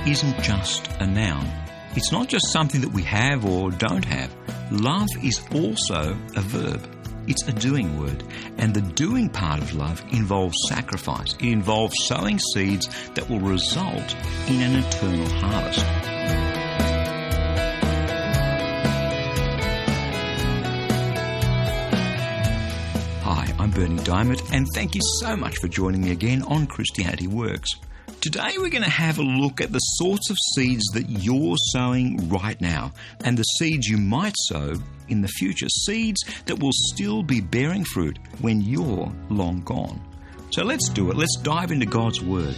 isn't just a noun. It's not just something that we have or don't have. Love is also a verb. It's a doing word. And the doing part of love involves sacrifice. It involves sowing seeds that will result in an eternal harvest. Hi, I'm Bernie Diamond, and thank you so much for joining me again on Christianity Works. Today we're going to have a look at the sorts of seeds that you're sowing right now and the seeds you might sow in the future, seeds that will still be bearing fruit when you're long gone. So let's do it. Let's dive into God's Word.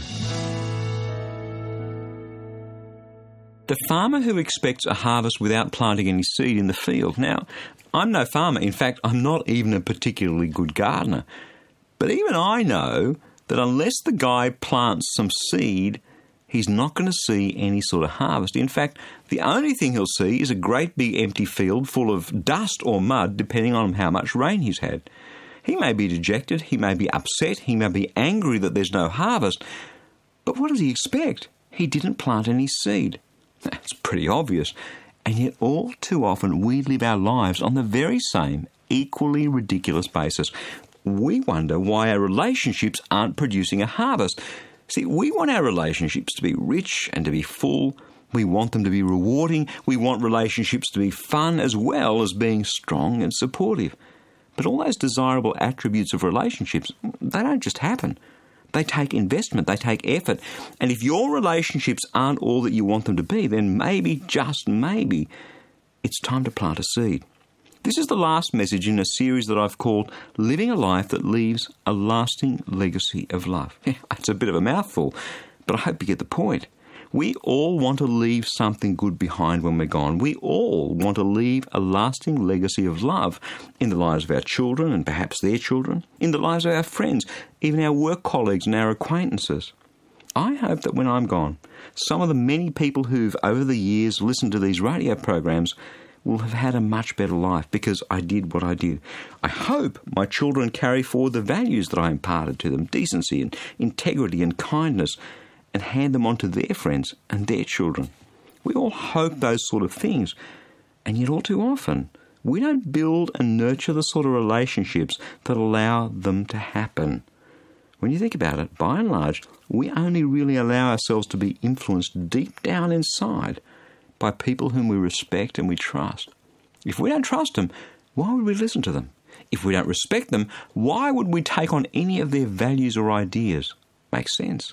The farmer who expects a harvest without planting any seed in the field. Now, I'm no farmer. In fact, I'm not even a particularly good gardener. But even I know that unless the guy plants some seed, he's not going to see any sort of harvest. In fact, the only thing he'll see is a great big empty field full of dust or mud, depending on how much rain he's had. He may be dejected, he may be upset, he may be angry that there's no harvest. But what does he expect? He didn't plant any seed. That's pretty obvious. And yet all too often we live our lives on the very same, equally ridiculous basis. We wonder why our relationships aren't producing a harvest. See, we want our relationships to be rich and to be full. We want them to be rewarding. We want relationships to be fun as well as being strong and supportive. But all those desirable attributes of relationships, they don't just happen. They take investment, they take effort. And if your relationships aren't all that you want them to be, then maybe, just maybe, it's time to plant a seed. This is the last message in a series that I've called Living a Life That Leaves a Lasting Legacy of Love. It's a bit of a mouthful, but I hope you get the point. We all want to leave something good behind when we're gone. We all want to leave a lasting legacy of love in the lives of our children and perhaps their children, in the lives of our friends, even our work colleagues and our acquaintances. I hope that when I'm gone, some of the many people who've over the years listened to these radio programs will have had a much better life because I did what I did. I hope my children carry forward the values that I imparted to them, decency and integrity and kindness, and hand them on to their friends and their children. We all hope those sort of things, and yet all too often we don't build and nurture the sort of relationships that allow them to happen. When you think about it, by and large, we only really allow ourselves to be influenced deep down inside by people whom we respect and we trust. If we don't trust them, why would we listen to them? If we don't respect them, why would we take on any of their values or ideas? Makes sense.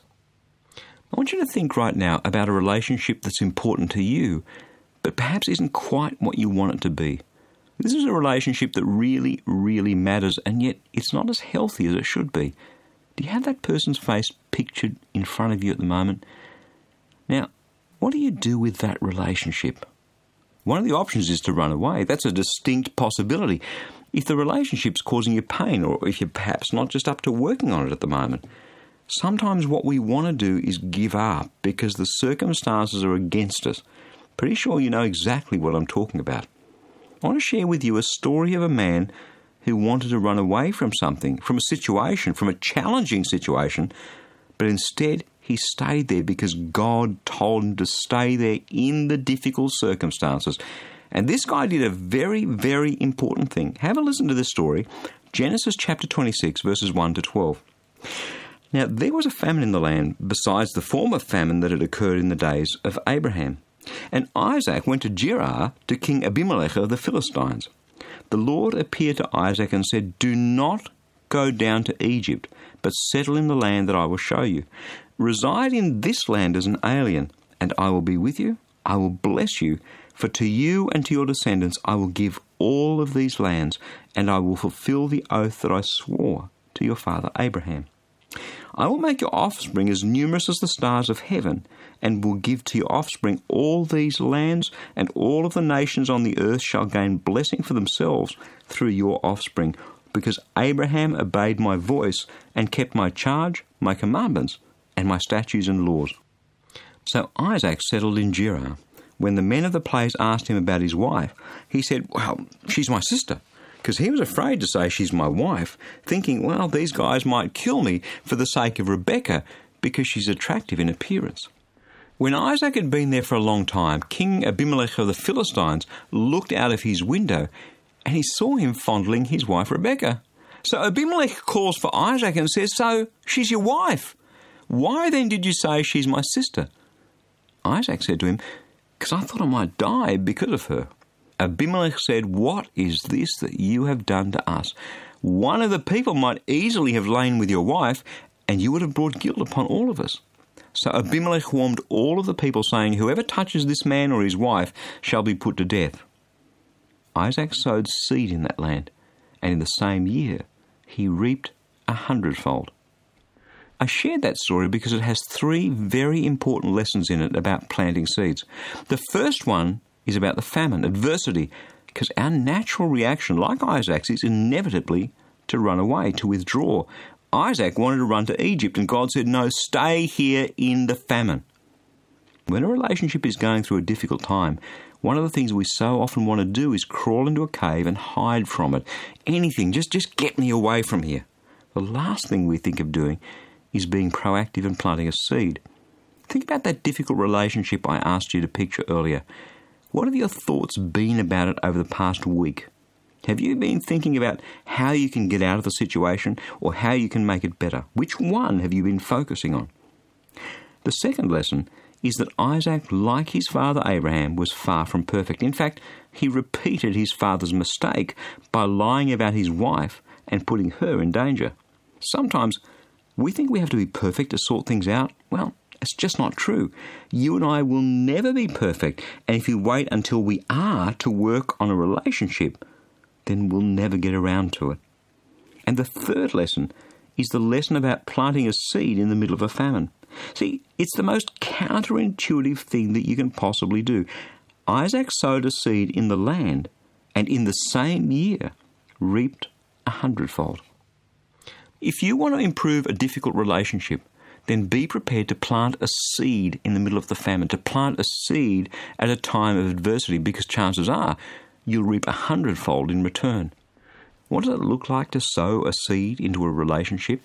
I want you to think right now about a relationship that's important to you, but perhaps isn't quite what you want it to be. This is a relationship that really, really matters, and yet it's not as healthy as it should be. Do you have that person's face pictured in front of you at the moment? Now, what do you do with that relationship? One of the options is to run away. That's a distinct possibility. If the relationship's causing you pain, or if you're perhaps not just up to working on it at the moment. Sometimes what we want to do is give up because the circumstances are against us. Pretty sure you know exactly what I'm talking about. I want to share with you a story of a man who wanted to run away from something, from a situation, from a challenging situation, but instead he stayed there because God told him to stay there in the difficult circumstances. And this guy did a very, very important thing. Have a listen to this story. Genesis chapter 26, verses 1 to 12. Now, there was a famine in the land besides the former famine that had occurred in the days of Abraham. And Isaac went to Gerar to King Abimelech of the Philistines. The Lord appeared to Isaac and said, "Do not go down to Egypt, but settle in the land that I will show you. Reside in this land as an alien, and I will be with you. I will bless you, for to you and to your descendants I will give all of these lands, and I will fulfill the oath that I swore to your father Abraham. I will make your offspring as numerous as the stars of heaven, and will give to your offspring all these lands, and all of the nations on the earth shall gain blessing for themselves through your offspring, because Abraham obeyed my voice and kept my charge, my commandments, and my statutes and laws." So Isaac settled in Gerar. When the men of the place asked him about his wife, he said, "Well, she's my sister." Because he was afraid to say she's my wife, thinking, well, these guys might kill me for the sake of Rebecca because she's attractive in appearance. When Isaac had been there for a long time, King Abimelech of the Philistines looked out of his window and he saw him fondling his wife Rebekah. So Abimelech calls for Isaac and says, "So, she's your wife. Why then did you say she's my sister?" Isaac said to him, "Because I thought I might die because of her." Abimelech said, "What is this that you have done to us? One of the people might easily have lain with your wife, and you would have brought guilt upon all of us." So Abimelech warned all of the people, saying, "Whoever touches this man or his wife shall be put to death." Isaac sowed seed in that land, and in the same year he reaped 100-fold. I shared that story because it has 3 very important lessons in it about planting seeds. The first one is about the famine, adversity, because our natural reaction, like Isaac's, is inevitably to run away, to withdraw. Isaac wanted to run to Egypt, and God said, "No, stay here in the famine." When a relationship is going through a difficult time, one of the things we so often want to do is crawl into a cave and hide from it. Anything, just get me away from here. The last thing we think of doing is being proactive and planting a seed. Think about that difficult relationship I asked you to picture earlier. What have your thoughts been about it over the past week? Have you been thinking about how you can get out of the situation or how you can make it better? Which one have you been focusing on? The second lesson is that Isaac, like his father Abraham, was far from perfect. In fact, he repeated his father's mistake by lying about his wife and putting her in danger. Sometimes we think we have to be perfect to sort things out. Well, it's just not true. You and I will never be perfect, and if you wait until we are to work on a relationship, then we'll never get around to it. And the third lesson is the lesson about planting a seed in the middle of a famine. See, it's the most counterintuitive thing that you can possibly do. Isaac sowed a seed in the land, and in the same year reaped 100-fold. If you want to improve a difficult relationship, then be prepared to plant a seed in the middle of the famine, to plant a seed at a time of adversity, because chances are you'll reap 100-fold in return. What does it look like to sow a seed into a relationship?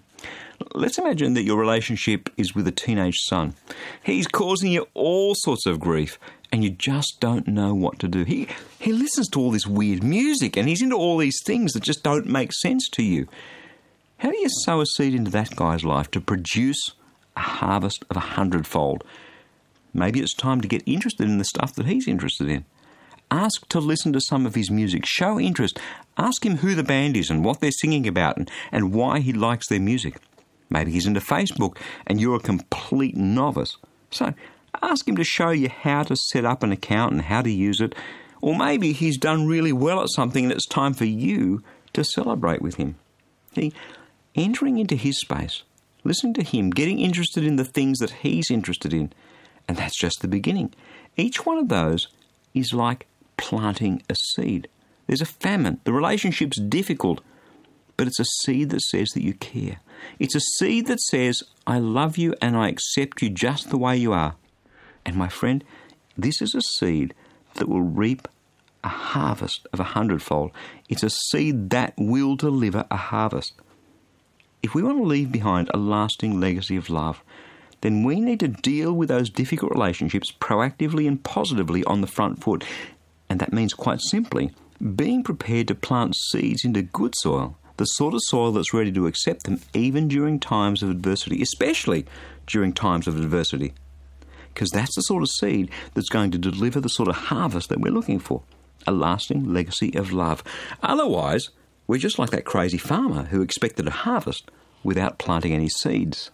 Let's imagine that your relationship is with a teenage son. He's causing you all sorts of grief, and you just don't know what to do. He listens to all this weird music, and he's into all these things that just don't make sense to you. How do you sow a seed into that guy's life to produce a harvest of 100-fold? Maybe it's time to get interested in the stuff that he's interested in. Ask to listen to some of his music. Show interest. Ask him who the band is and what they're singing about and why he likes their music. Maybe he's into Facebook and you're a complete novice. So ask him to show you how to set up an account and how to use it. Or maybe he's done really well at something and it's time for you to celebrate with him. See, entering into his space, listening to him, getting interested in the things that he's interested in, and that's just the beginning. Each one of those is like planting a seed. There's a famine. The relationship's difficult, but it's a seed that says that you care. It's a seed that says, I love you and I accept you just the way you are. And my friend, this is a seed that will reap a harvest of 100-fold. It's a seed that will deliver a harvest. If we want to leave behind a lasting legacy of love, then we need to deal with those difficult relationships proactively and positively on the front foot. And that means, quite simply, being prepared to plant seeds into good soil, the sort of soil that's ready to accept them even during times of adversity, especially during times of adversity. Because that's the sort of seed that's going to deliver the sort of harvest that we're looking for, a lasting legacy of love. Otherwise, we're just like that crazy farmer who expected a harvest without planting any seeds.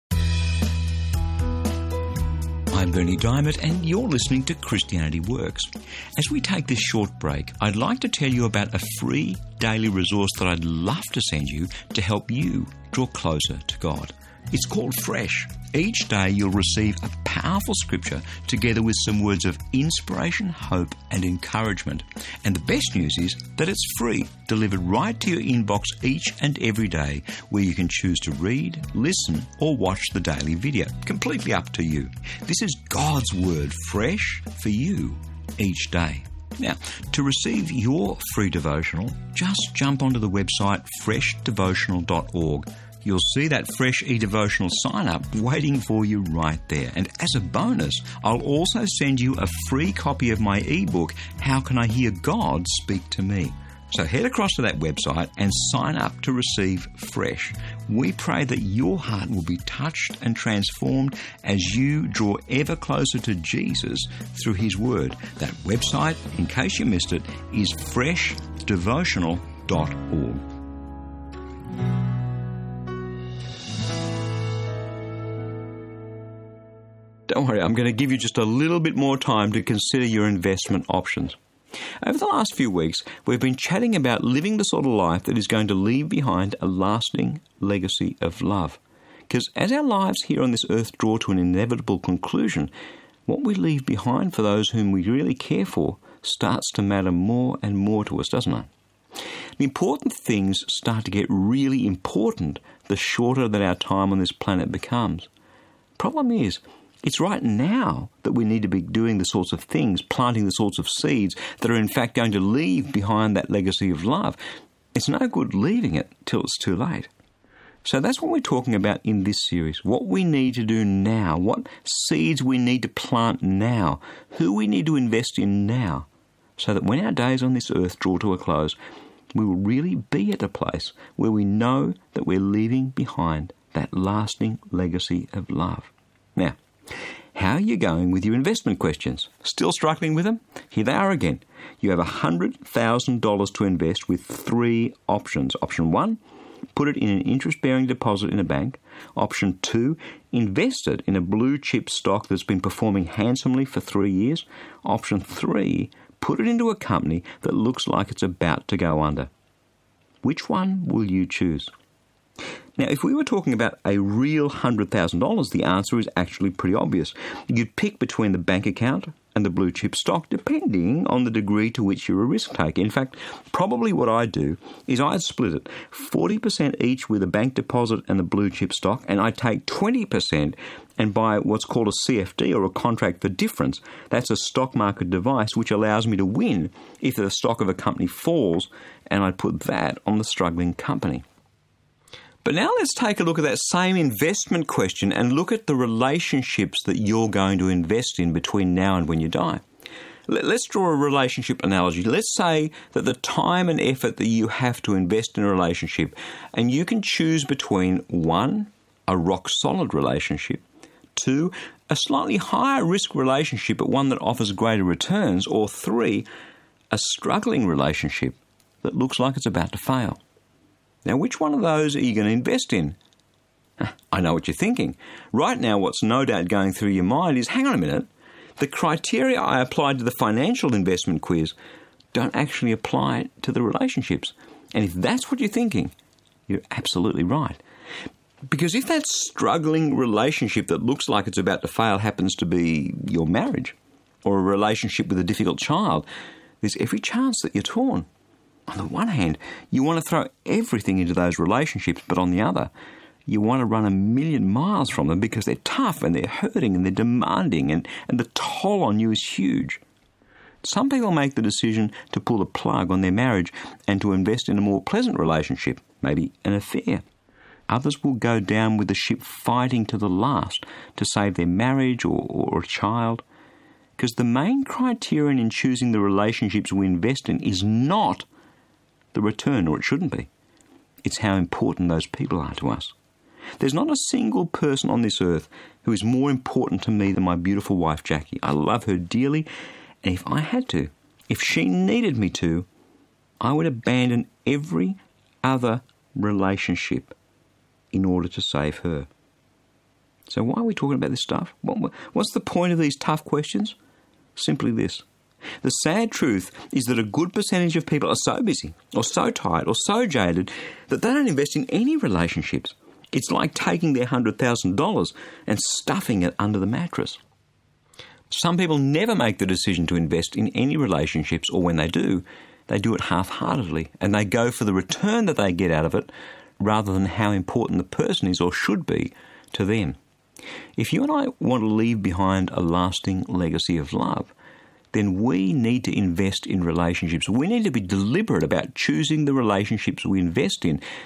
I'm Bernie Diamond, and you're listening to Christianity Works. As we take this short break, I'd like to tell you about a free daily resource that I'd love to send you to help you draw closer to God. It's called Fresh. Each day you'll receive a powerful scripture together with some words of inspiration, hope and encouragement. And the best news is that it's free, delivered right to your inbox each and every day, where you can choose to read, listen or watch the daily video. Completely up to you. This is God's Word, fresh for you each day. Now, to receive your free devotional, just jump onto the website freshdevotional.org. you'll see that Fresh eDevotional sign-up waiting for you right there. And as a bonus, I'll also send you a free copy of my ebook, How Can I Hear God Speak to Me? So head across to that website and sign up to receive Fresh. We pray that your heart will be touched and transformed as you draw ever closer to Jesus through His Word. That website, in case you missed it, is freshdevotional.org. Don't worry, I'm going to give you just a little bit more time to consider your investment options. Over the last few weeks, we've been chatting about living the sort of life that is going to leave behind a lasting legacy of love. Because as our lives here on this earth draw to an inevitable conclusion, what we leave behind for those whom we really care for starts to matter more and more to us, doesn't it? The important things start to get really important the shorter that our time on this planet becomes. Problem is, it's right now that we need to be doing the sorts of things, planting the sorts of seeds that are in fact going to leave behind that legacy of love. It's no good leaving it till it's too late. So that's what we're talking about in this series. What we need to do now, what seeds we need to plant now, who we need to invest in now, so that when our days on this earth draw to a close, we will really be at a place where we know that we're leaving behind that lasting legacy of love. Now, how are you going with your investment questions? Still struggling with them? Here they are again. You have $100,000 to invest with 3 options. Option 1, put it in an interest-bearing deposit in a bank. Option 2, invest it in a blue-chip stock that's been performing handsomely for 3 years. Option 3, put it into a company that looks like it's about to go under. Which one will you choose? Now, if we were talking about a real $100,000, the answer is actually pretty obvious. You'd pick between the bank account and the blue chip stock, depending on the degree to which you're a risk taker. In fact, probably what I'd do is I'd split it 40% each with a bank deposit and the blue chip stock, and I'd take 20% and buy what's called a CFD, or a contract for difference. That's a stock market device which allows me to win if the stock of a company falls, and I'd put that on the struggling company. But now let's take a look at that same investment question and look at the relationships that you're going to invest in between now and when you die. Let's draw a relationship analogy. Let's say that the time and effort that you have to invest in a relationship, and you can choose between 1, a rock-solid relationship, 2, a slightly higher risk relationship but one that offers greater returns, or 3, a struggling relationship that looks like it's about to fail. Now, which one of those are you going to invest in? I know what you're thinking. Right now, what's no doubt going through your mind is, hang on a minute, the criteria I applied to the financial investment quiz don't actually apply to the relationships. And if that's what you're thinking, you're absolutely right. Because if that struggling relationship that looks like it's about to fail happens to be your marriage, or a relationship with a difficult child, there's every chance that you're torn. On the one hand, you want to throw everything into those relationships, but on the other, you want to run a million miles from them because they're tough and they're hurting and they're demanding, and the toll on you is huge. Some people make the decision to pull the plug on their marriage and to invest in a more pleasant relationship, maybe an affair. Others will go down with the ship fighting to the last to save their marriage or a child. Because the main criterion in choosing the relationships we invest in is not the return, or it shouldn't be. It's how important those people are to us. There's not a single person on this earth who is more important to me than my beautiful wife, Jackie. I love her dearly, and if I had to, if she needed me to, I would abandon every other relationship in order to save her. So why are we talking about this stuff? What's the point of these tough questions? Simply this. The sad truth is that a good percentage of people are so busy, or so tired, or so jaded that they don't invest in any relationships. It's like taking their $100,000 and stuffing it under the mattress. Some people never make the decision to invest in any relationships, or when they do it half-heartedly, and they go for the return that they get out of it rather than how important the person is or should be to them. If you and I want to leave behind a lasting legacy of love, then we need to invest in relationships. We need to be deliberate about choosing the relationships we invest in.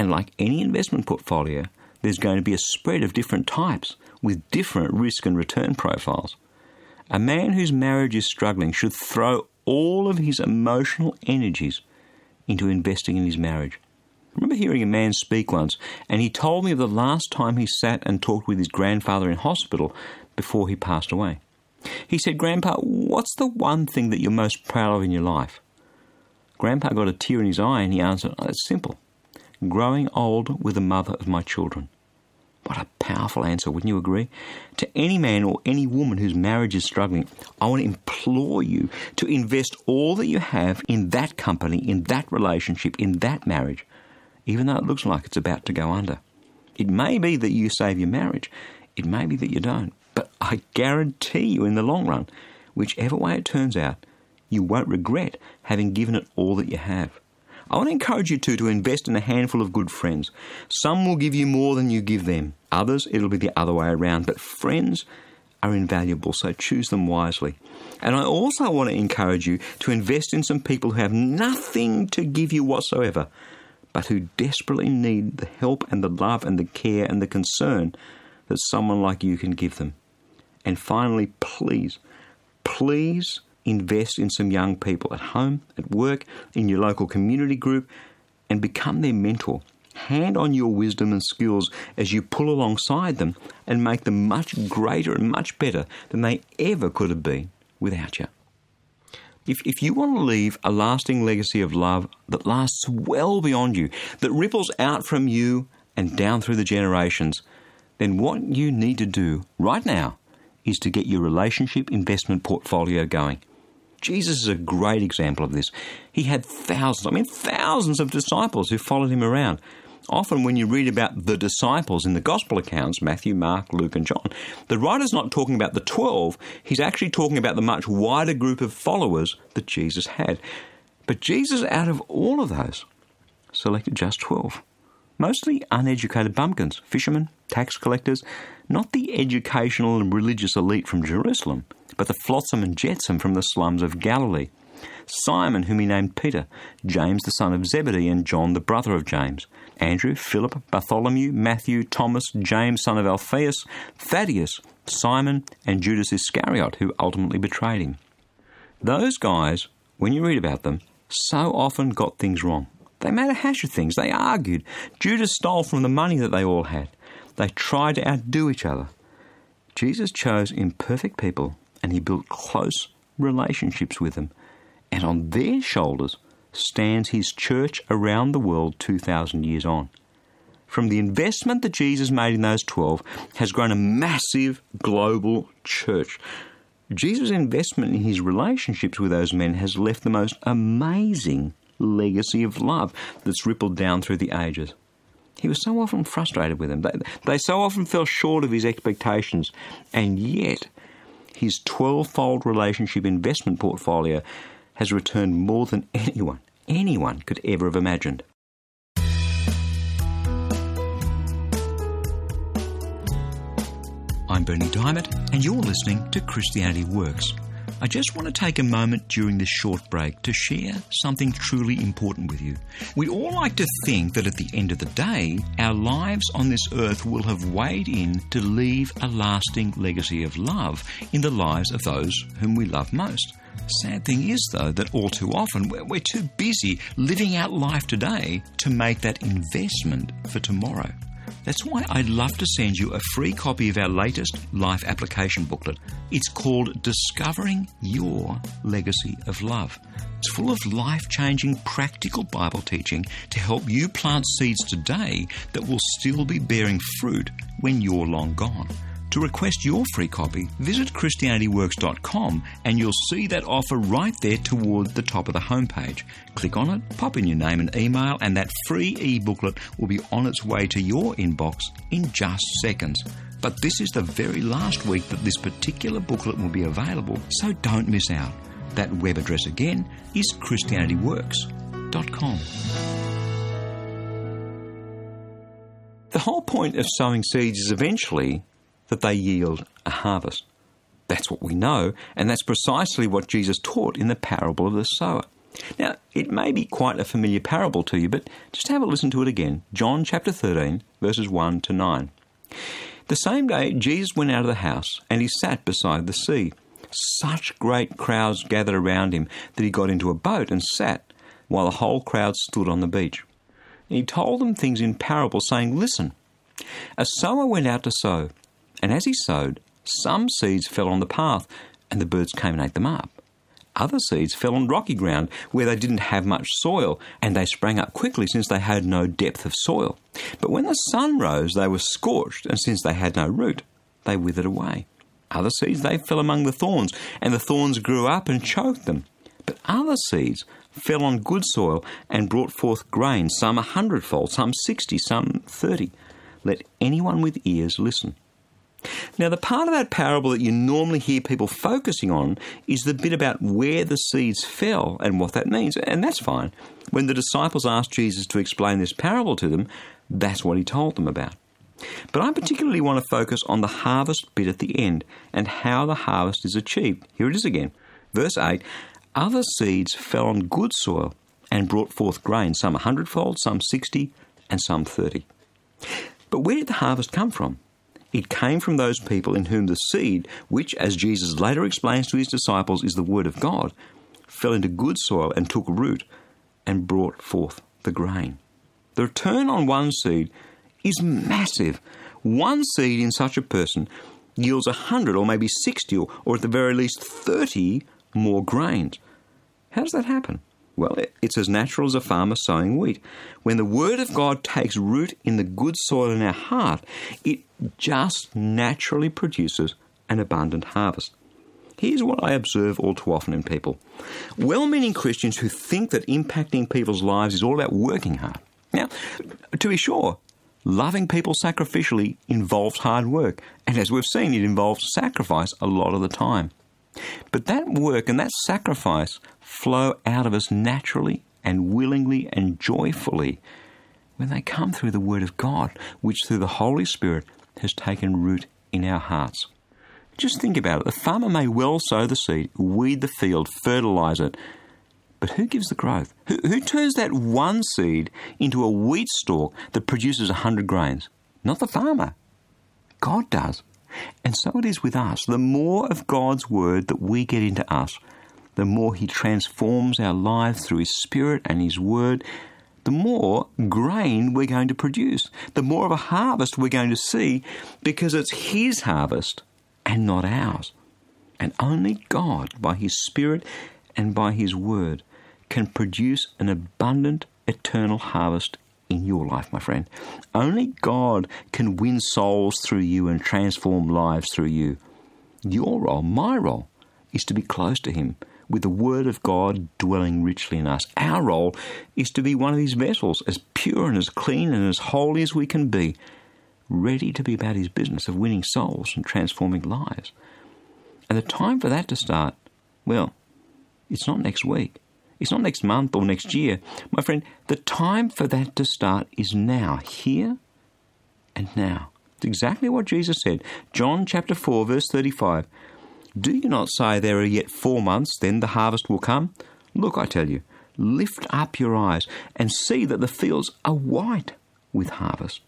And like any investment portfolio, there's going to be a spread of different types with different risk and return profiles. A man whose marriage is struggling should throw all of his emotional energies into investing in his marriage. I remember hearing a man speak once, and he told me of the last time he sat and talked with his grandfather in hospital before he passed away. He said, "Grandpa, what's the one thing that you're most proud of in your life?" Grandpa got a tear in his eye and he answered, "Oh, it's simple. Growing old with the mother of my children." What a powerful answer, wouldn't you agree? To any man or any woman whose marriage is struggling, I want to implore you to invest all that you have in that company, in that relationship, in that marriage, even though it looks like it's about to go under. It may be that you save your marriage. It may be that you don't. But I guarantee you in the long run, whichever way it turns out, you won't regret having given it all that you have. I want to encourage you to invest in a handful of good friends. Some will give you more than you give them. Others, it'll be the other way around. But friends are invaluable, so choose them wisely. And I also want to encourage you to invest in some people who have nothing to give you whatsoever, but who desperately need the help and the love and the care and the concern that someone like you can give them. And finally, please invest in some young people at home, at work, in your local community group, and become their mentor. Hand on your wisdom and skills as you pull alongside them and make them much greater and much better than they ever could have been without you. If you want to leave a lasting legacy of love that lasts well beyond you, that ripples out from you and down through the generations, then what you need to do right now is to get your relationship investment portfolio going. Jesus is a great example of this. He had thousands of disciples who followed him around. Often when you read about the disciples in the gospel accounts, Matthew, Mark, Luke and John, the writer's not talking about the 12, he's actually talking about the much wider group of followers that Jesus had. But Jesus, out of all of those, selected just 12. Mostly uneducated bumpkins, fishermen, tax collectors, not the educational and religious elite from Jerusalem, but the flotsam and jetsam from the slums of Galilee. Simon, whom he named Peter, James the son of Zebedee and John the brother of James, Andrew, Philip, Bartholomew, Matthew, Thomas, James son of Alphaeus, Thaddeus, Simon and Judas Iscariot, who ultimately betrayed him. Those guys, when you read about them, so often got things wrong. They made a hash of things. They argued. Judas stole from the money that they all had. They tried to outdo each other. Jesus chose imperfect people and he built close relationships with them. And on their shoulders stands his church around the world 2,000 years on. From the investment that Jesus made in those 12 has grown a massive global church. Jesus' investment in his relationships with those men has left the most amazing legacy of love that's rippled down through the ages. He was so often frustrated with them. They so often fell short of his expectations. And yet, his 12-fold relationship investment portfolio has returned more than anyone could ever have imagined. I'm Bernie Diamond, and you're listening to Christianity Works. I just want to take a moment during this short break to share something truly important with you. We all like to think that at the end of the day, our lives on this earth will have weighed in to leave a lasting legacy of love in the lives of those whom we love most. Sad thing is, though, that all too often we're too busy living out life today to make that investment for tomorrow. That's why I'd love to send you a free copy of our latest life application booklet. It's called Discovering Your Legacy of Love. It's full of life-changing practical Bible teaching to help you plant seeds today that will still be bearing fruit when you're long gone. To request your free copy, visit ChristianityWorks.com and you'll see that offer right there toward the top of the homepage. Click on it, pop in your name and email, and that free e-booklet will be on its way to your inbox in just seconds. But this is the very last week that this particular booklet will be available, so don't miss out. That web address again is ChristianityWorks.com. The whole point of sowing seeds is eventually that they yield a harvest. That's what we know, and that's precisely what Jesus taught in the parable of the sower. Now, it may be quite a familiar parable to you, but just have a listen to it again. John chapter 13, verses 1 to 9. The same day, Jesus went out of the house, and he sat beside the sea. Such great crowds gathered around him that he got into a boat and sat, while the whole crowd stood on the beach. He told them things in parables, saying, "Listen, a sower went out to sow, and as he sowed, some seeds fell on the path, and the birds came and ate them up. Other seeds fell on rocky ground, where they didn't have much soil, and they sprang up quickly, since they had no depth of soil. But when the sun rose, they were scorched, and since they had no root, they withered away. Other seeds, they fell among the thorns, and the thorns grew up and choked them. But other seeds fell on good soil and brought forth grain, some 100-fold, some 60, some 30. Let anyone with ears listen." Now, the part of that parable that you normally hear people focusing on is the bit about where the seeds fell and what that means, and that's fine. When the disciples asked Jesus to explain this parable to them, that's what he told them about. But I particularly want to focus on the harvest bit at the end and how the harvest is achieved. Here it is again. Verse 8, "Other seeds fell on good soil and brought forth grain, some 100-fold, some 60, and some 30. But where did the harvest come from? It came from those people in whom the seed, which, as Jesus later explains to his disciples, is the Word of God, fell into good soil and took root and brought forth the grain." The return on one seed is massive. One seed in such a person yields 100 or maybe 60 or at the very least 30 more grains. How does that happen? Well, it's as natural as a farmer sowing wheat. When the Word of God takes root in the good soil in our heart, it just naturally produces an abundant harvest. Here's what I observe all too often in people. Well-meaning Christians who think that impacting people's lives is all about working hard. Now, to be sure, loving people sacrificially involves hard work, and as we've seen, it involves sacrifice a lot of the time. But that work and that sacrifice flow out of us naturally and willingly and joyfully when they come through the Word of God, which through the Holy Spirit has taken root in our hearts. Just think about it. The farmer may well sow the seed, weed the field, fertilise it, but who gives the growth? Who turns that one seed into a wheat stalk that produces 100 grains? Not the farmer. God does. And so it is with us. The more of God's Word that we get into us, the more He transforms our lives through His Spirit and His Word, the more grain we're going to produce, the more of a harvest we're going to see, because it's His harvest and not ours. And only God, by His Spirit and by His Word, can produce an abundant, eternal harvest in your life, my friend. Only God can win souls through you and transform lives through you. Your role, my role, is to be close to Him, with the Word of God dwelling richly in us. Our role is to be one of His vessels, as pure and as clean and as holy as we can be, ready to be about His business of winning souls and transforming lives. And the time for that to start, well, it's not next week. It's not next month or next year. My friend, the time for that to start is now, here and now. It's exactly what Jesus said. John chapter 4, verse 35. "Do you not say there are yet 4 months, then the harvest will come? Look, I tell you, lift up your eyes and see that the fields are white with harvest."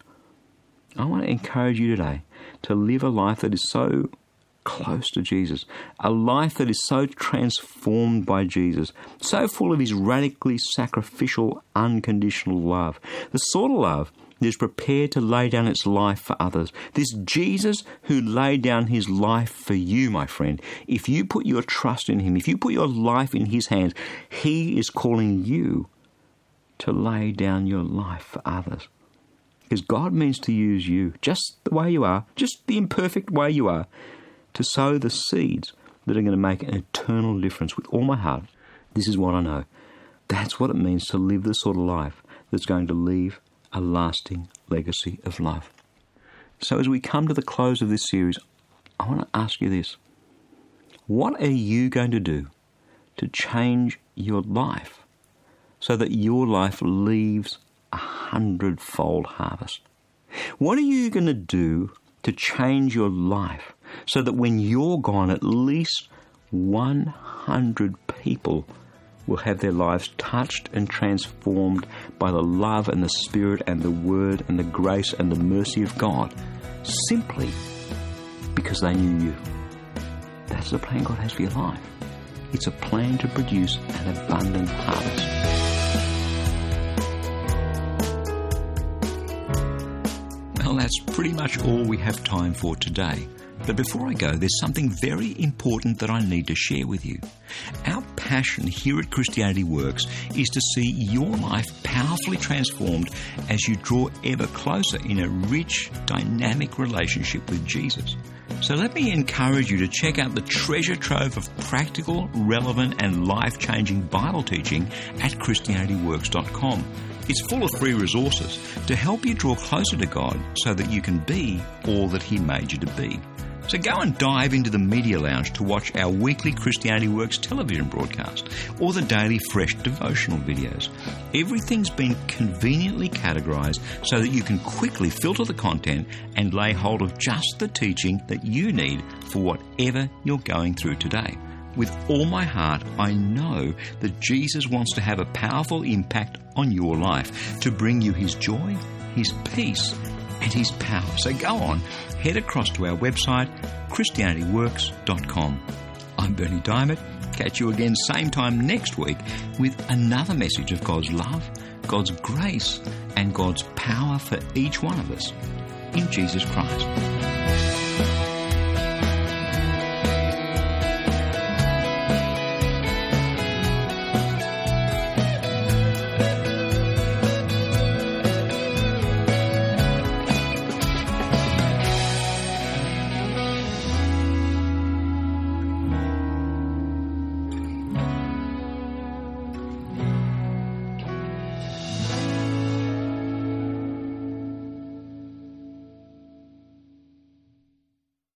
I want to encourage you today to live a life that is so close to Jesus, a life that is so transformed by Jesus, so full of His radically sacrificial, unconditional love, the sort of love that is prepared to lay down its life for others. This Jesus who laid down His life for you, my friend. If you put your trust in Him, if you put your life in His hands, He is calling you to lay down your life for others. Because God means to use you just the way you are, just the imperfect way you are, to sow the seeds that are going to make an eternal difference. With all my heart, this is what I know. That's what it means to live the sort of life that's going to leave a lasting legacy of love. So as we come to the close of this series, I want to ask you this. What are you going to do to change your life so that your life leaves 100-fold harvest? What are you going to do to change your life so that when you're gone, at least 100 people will have their lives touched and transformed by the love and the Spirit and the Word and the grace and the mercy of God, simply because they knew you. That's the plan God has for your life. It's a plan to produce an abundant harvest. Well, that's pretty much all we have time for today. But before I go, there's something very important that I need to share with you. Our passion here at Christianity Works is to see your life powerfully transformed as you draw ever closer in a rich, dynamic relationship with Jesus. So let me encourage you to check out the treasure trove of practical, relevant and life-changing Bible teaching at ChristianityWorks.com. It's full of free resources to help you draw closer to God so that you can be all that He made you to be. So go and dive into the Media Lounge to watch our weekly Christianity Works television broadcast or the daily fresh devotional videos. Everything's been conveniently categorised so that you can quickly filter the content and lay hold of just the teaching that you need for whatever you're going through today. With all my heart, I know that Jesus wants to have a powerful impact on your life, to bring you His joy, His peace, and His power. So go on, head across to our website, ChristianityWorks.com. I'm Bernie Diamond. Catch you again same time next week with another message of God's love, God's grace, and God's power for each one of us in Jesus Christ.